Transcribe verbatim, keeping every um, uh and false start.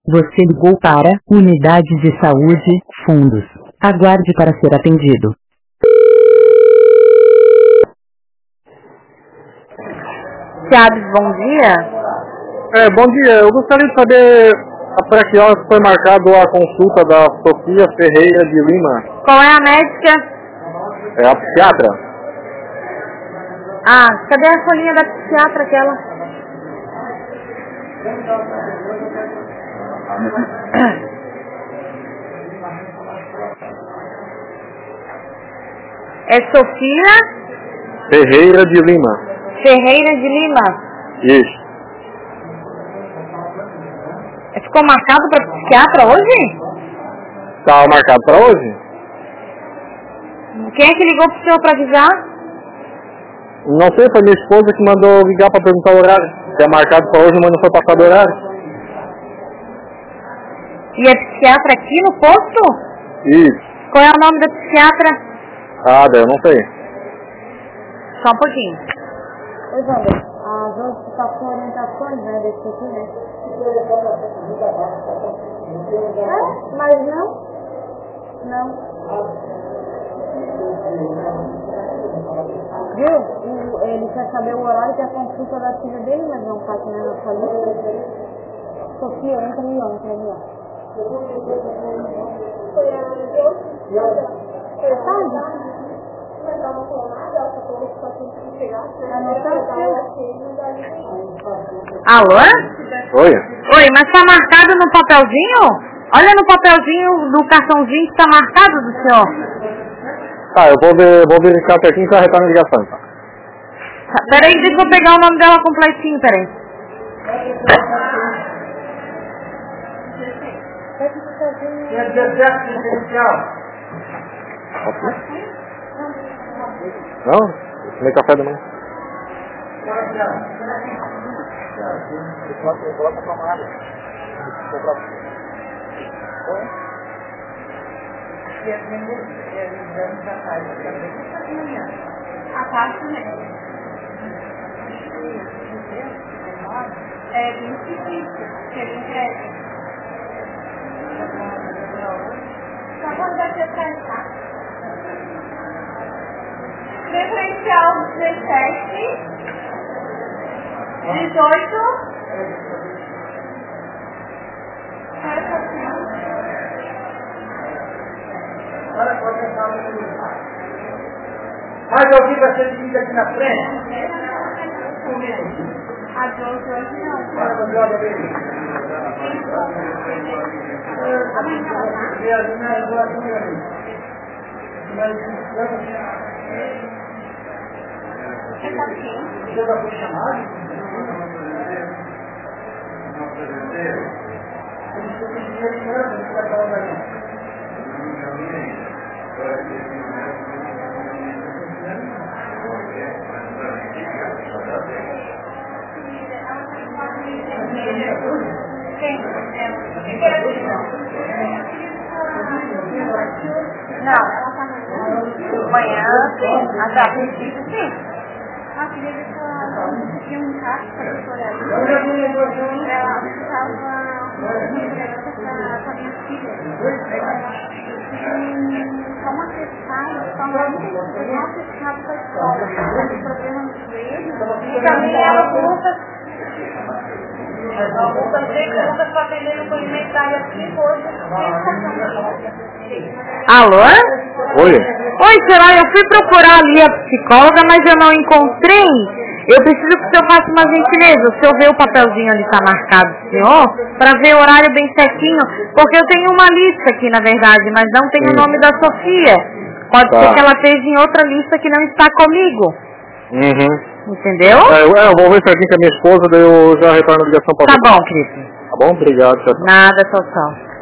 Você ligou para Unidade de Saúde, Fundos. Aguarde para ser atendido. Chaves, bom dia. É, bom dia. Eu gostaria de saber para que hora foi marcado a consulta da Sofia Ferreira de Lima. Qual é a médica? É a psiquiatra? Ah, cadê a folhinha da psiquiatra aquela? É Sofia Ferreira de Lima. Ferreira de Lima. Isso. Ficou marcado para psiquiatra hoje? Tá marcado para hoje? Quem é que ligou pro senhor para avisar? Não sei, foi minha esposa que mandou ligar para perguntar o horário. Se é marcado para hoje, mas não foi passado o horário. E é psiquiatra aqui no posto? Isso. Qual é o nome da psiquiatra? Ah, eu não sei. Só um pouquinho. Oi, Wander. A Josi está com orientações, né, desse aqui, né? É, mas não. Não. Viu? O, ele quer saber o horário que é a consulta da filha dele, mas não está aqui na nossa lista. Sofia, entra ali, ó, entra ali, ó. Foi a Josi? Foi a tarde? Mas ela não falou nada, ela só falou que só tinha que chegar. Alô? Oi? Oi, mas tá marcado no papelzinho? Olha no papelzinho do cartãozinho que tá marcado do senhor. Tá, eu vou, ver, vou verificar certinho e vai retornar a ligação, tá? Peraí, deixa eu pegar o nome dela completinho, peraí. É dezessete essencial. Não? Eu tomei café da manhã. A parte também. É bem difícil, porque ele entrega. Só quando vai ser pra entrar. Preferencial dezessete, dezoito. Olha, pode entrar no lugar. Mas alguém vai ser dividido aqui na frente? A Josi hoje não. Olha, mas olha bem. Você já foi chamado? Não. Amanhã, a princípio, sim. A filha dessa tinha um caso para a doutora ali. Ela estava com a minha filha. Só uma testada, só uma testada para a escola. Ela tem problema no joelho. E também ela luta. Eu também pergunta para atender no alimento da área aqui hoje. Alô? Oi? Oi, será? Eu fui procurar ali a psicóloga, mas eu não encontrei. Eu preciso que o senhor faça uma gentileza. O senhor vê o papelzinho ali está marcado, senhor, para ver o horário bem certinho, porque eu tenho uma lista aqui, na verdade, mas não tem o nome da Sofia. Pode Tá. ser que ela esteja em outra lista que não está comigo. Uhum. Entendeu? É, eu, é, eu vou ver certinho com a minha esposa, daí eu já retorno a ligação pra Tá você. bom, querido. Tá bom? Obrigado, tchau. Nada, tchau, tchau.